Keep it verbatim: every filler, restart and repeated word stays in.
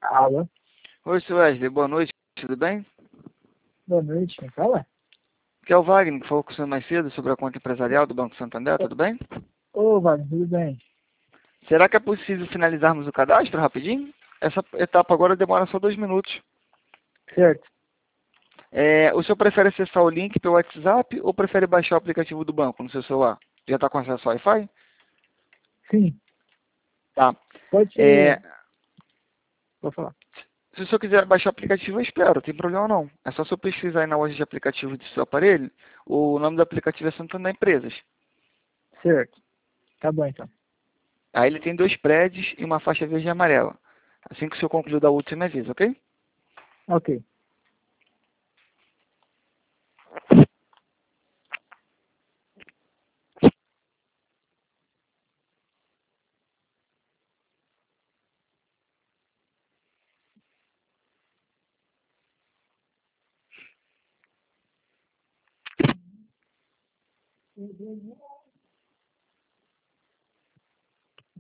Alô, Oi, seu Wesley, boa noite, tudo bem? boa noite, quem fala? Aqui é o Wagner, que falou com o senhor mais cedo sobre a conta empresarial do Banco Santander, tudo bem? Ô, Wagner, tudo bem? Será que é possível finalizarmos o cadastro rapidinho? Essa etapa agora demora só dois minutos. Certo. É, o senhor prefere acessar o link pelo WhatsApp ou prefere baixar o aplicativo do banco no seu celular? Já está com acesso ao Wi-Fi? Sim, Tá. pode É, ser. Vou falar. se o senhor quiser baixar o aplicativo, eu espero, não tem problema não. É só o senhor pesquisar aí na loja de aplicativos do seu aparelho. O nome do aplicativo é Santander Empresas. Certo. Tá bom, então. Aí ele tem dois prédios e uma faixa verde e amarela. Assim que o senhor concluir da última, me avisa, ok? Ok.